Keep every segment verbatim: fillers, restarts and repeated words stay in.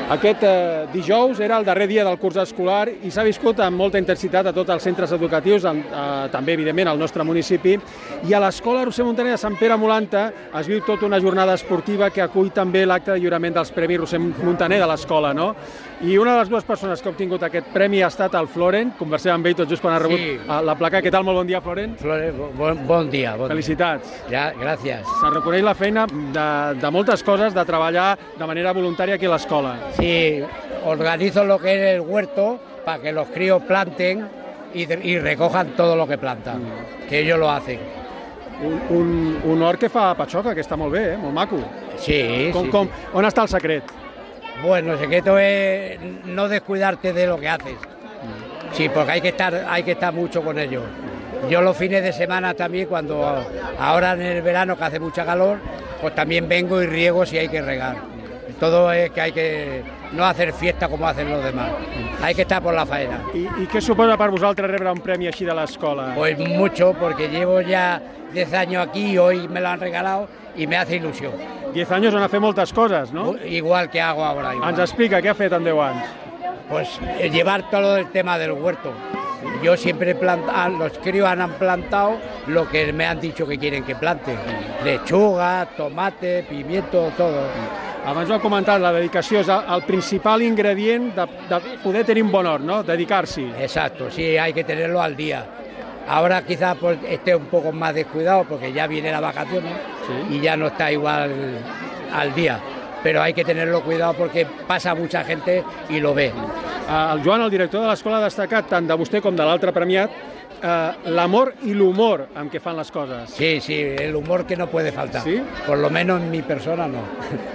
Aquest eh, dijous era el darrer dia del curs escolar i s'ha viscut amb molta intensitat a tots els centres educatius, en, eh, també, evidentment, al nostre municipi. I a l'Escola Roser Muntaner de Sant Pere Molanta es viu tota una jornada esportiva que acull també l'acte de lliurament dels Premis Roser Muntaner de l'escola, no? I una de les dues persones que ha obtingut aquest premi ha estat el Floren. Conversem amb ell tot just quan ha rebut sí. la placa. Què tal? Molt bon dia, Floren. Floren, bon, bon dia. Bon Felicitats. Dia. Ja, gràcies. Se reconeix la feina de, de moltes coses, de treballar de manera voluntària aquí a l'escola. Sí, organizo lo que es el huerto para que los críos planten y, y recojan todo lo que plantan, mm. que ellos lo hacen. Un, un, un hort que fa patxoca, que està molt bé, eh? Molt maco. Sí, com, sí, com, sí. On està el secret? Bueno, el secreto es no descuidarte de lo que haces. Sí, porque hay que estar, hay que estar mucho con ellos. Yo los fines de semana también, cuando ahora en el verano que hace mucha calor, pues también vengo y riego si hay que regar. Todo es que hay que no hacer fiesta como hacen los demás. Hay que estar por la faena. I, i què suposa per vosaltres rebre un premi així de l'escola? Pues mucho, porque llevo ya diez años aquí y hoy me lo han regalado y me hace ilusión. diez años on ha fet moltes coses, no? Igual que hago ahora. Igual. Ens explica què ha fet en deu anys. Pues eh, llevar todo el tema del huerto. Yo siempre he plantado, los críos han plantado lo que me han dicho que quieren que plante. Lechuga, tomate, pimiento, todo. Abans ho ha comentat, la dedicació és el principal ingredient de, de poder tenir un bon hort, ¿no? Dedicar-s'hi. Exacto, sí, hay que tenerlo al día. Ahora quizás pues, esté un poco más descuidado porque ya viene las vacaciones ¿sí? y ya no está igual al día. Pero hay que tenerlo cuidado porque pasa mucha gente y lo ve. El Joan, el director de l'escola, ha destacat tant de vostè com de l'altre premiat eh, l'amor i l'humor amb què fan les coses. Sí, sí, el humor que no puede faltar. ¿Sí? Por lo menos en mi persona no.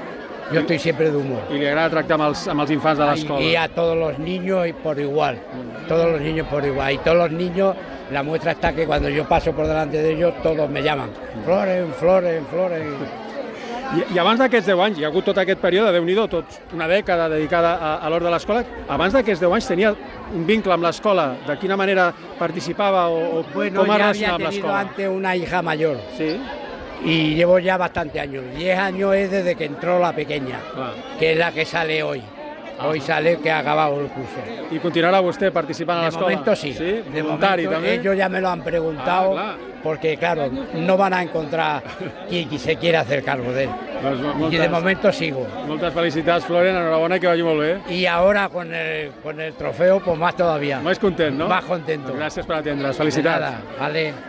Yo estoy siempre de humor. I li agrada tractar amb els, amb els infants de l'escola. Y a todos los niños y por igual. Todos los niños por igual. Y todos los niños, la muestra está que cuando yo paso por delante de ellos, todos me llaman. Floren, Floren, Floren. I, I abans d'aquests deu anys, hi ha hagut tot aquest període, Déu-n'hi-do, tot una dècada dedicada a, a l'hort de l'escola. Abans d'aquests deu anys tenia un vincle amb l'escola? De quina manera participava o, o bueno, com es ya relacionava amb había tenido l'escola? antes una hija mayor. Sí. Y llevo ya bastante años. Diez años es desde que entró la pequeña, ah. que es la que sale hoy. Hoy sale que ha acabado el curso. I continuarà vostè participant a l'escola? De momento sí. Sí? De Voluntari, momento, també? ellos ya me lo han preguntado, ah, porque claro, no van a encontrar quien se quiera hacer cargo de él. Pues moltes, y de momento sigo. Moltes felicitats, Floren, enhorabona i que vagi molt bé. Y ahora con el, con el trofeo, pues más todavía. Més content, no? Más contento. Gràcies per atendre's, felicitats. Nada, vale.